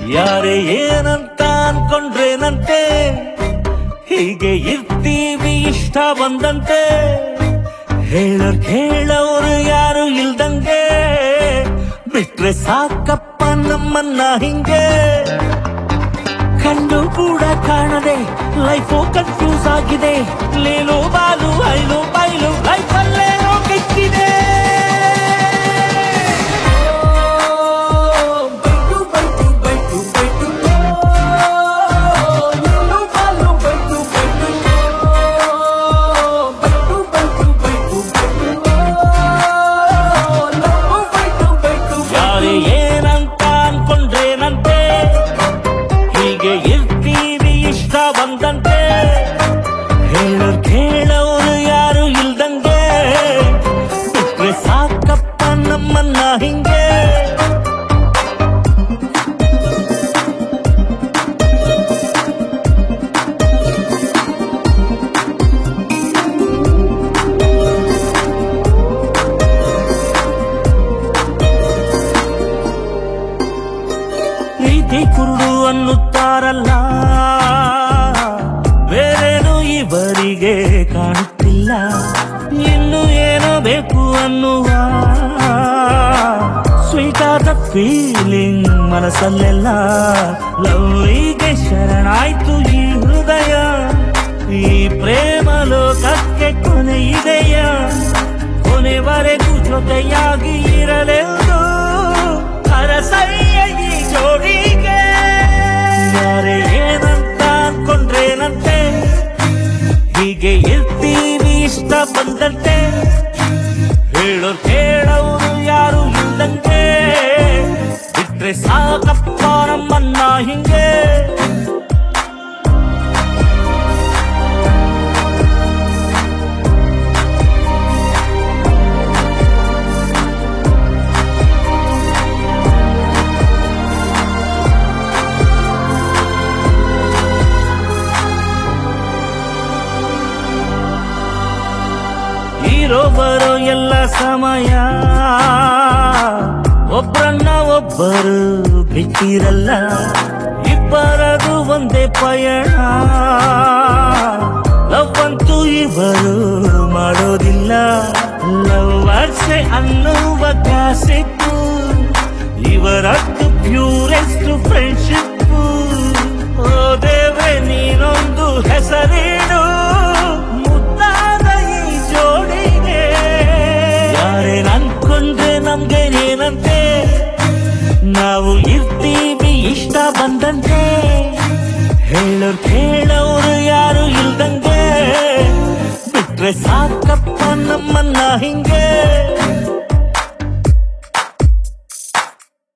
ಯಾರೇ ಏನಂತ ಅನ್ಕೊಂಡ್ರೇನಂತೆ, ಹೀಗೆ ಇರ್ತೀವಿ ಇಷ್ಟ ಬಂದಂತೆ. ಹೇಳೋರು ಯಾರು ಇಲ್ದಂಗೆ, ಬಿಟ್ರೆ ಸಾಕಪ್ಪ ನಮ್ಮನ್ನ ಹಿಂಗೆ. ಕಣ್ಣು ಕೂಡ ಕಾಣದೆ ಲೈಫು ಕನ್ಫ್ಯೂಸ್ ಆಗಿದೆ. ಲೇಲು ಬಾಲು ಐಲು ಬೈಲು ಲೈಫಲ್ಲೇ ಹೋಗಿಕ್ಕಿದೆ. ಇರ್ತೀವಿ ಇಷ್ಟ ಬಂದಂತೆ, ಹೇಳೋರು ಯಾರು ಇಲ್ದಂಗೆ, ಬಿಟ್ರೆ ಸಾಕಪ್ಪ ನಮ್ಮನ್ನ ಹಿಂಗೆ. ಪ್ರೀತಿ ಕುರುಡು ಅನ್ನುತ್ತಾರಲ್ಲ, ಬೇರೇನು ಇವರಿಗೆ ಕಾಣುತ್ತಿಲ್ಲ. ಇನ್ನು ಏನೋ ಬೇಕು ಅನ್ನುವ ಸ್ವೀಟ್ ಆದ ಫೀಲಿಂಗ್ ಮನಸ್ಸಲ್ಲೆಲ್ಲ. ಲವ್ವಿಗೆ ಶರಣಾಯ್ತು ಈ ಹೃದಯ, ಈ ಪ್ರೇಮ ಲೋಕಕ್ಕೆ ಕೊನೆ ಇದೆಯ. ಕೊನೆವರೆಗೂ ಜೊತೆಯಾಗಿ ಇರಲೆಂದು ಅರಸಯ್ಯ ಈ ಜೋಡಿಗೆ. ಯಾರೇ ಏನಂತ ಅನ್ಕೊಂಡ್ರೇನಂತೆ, ಹೀಗೆ ಇರ್ತೀವಿ ಇಷ್ಟ ಬಂದಂತೆ. ಕೇಳೋರು ಯಾರು ಇಲ್ದಂಗೆ, ಬಿಟ್ರೆ ಸಾಕಪ್ಪ ನಮ್ಮನ್ನ ಹಿಂಗೆ. ಇರೋ ಬರೋ ಎಲ್ಲ ಸಮಯ ಒಬ್ಬರನ್ನ ಒಬ್ಬರು ಬಿಟ್ಟಿರಲ್ಲ. ಇಬ್ಬರದು ಒಂದೇ ಪಯಣ, ಲವ್ ಅಂತೂ ಇವರು ಮಾಡೋದಿಲ್ಲ. ಲವ್ವರ್ಸೆ ಅನ್ನುವ ಕ್ಲಾಸಿಕ್ಕು, ಇವರದ್ದು ಪ್ಯೂರೆಸ್ಟ್ ಫ್ರೆಂಡ್ಶಿಪ್ಪು. ಓ ದೇವ್ರೆ ನೀನೊಂದು ಹೆಸರಿಡು ಮುದ್ದಾದ ಈ ಜೋಡಿಗೆ. ಯಾರೇನ್ ಅನ್ಕೊಂಡ್ರೆ ನಮ್ಗೆ ಏನಂತೆ, ನಾವು ಇರ್ತೀವಿ ಇಷ್ಟ ಬಂದಂತೆ. ಹೇಳೋರು ಯಾರು ಇಲ್ದಂಗೆ, ಬಿಟ್ರೆ ಸಾಕಪ್ಪ ನಮ್ಮನ್ನ ಹಿಂಗೆ.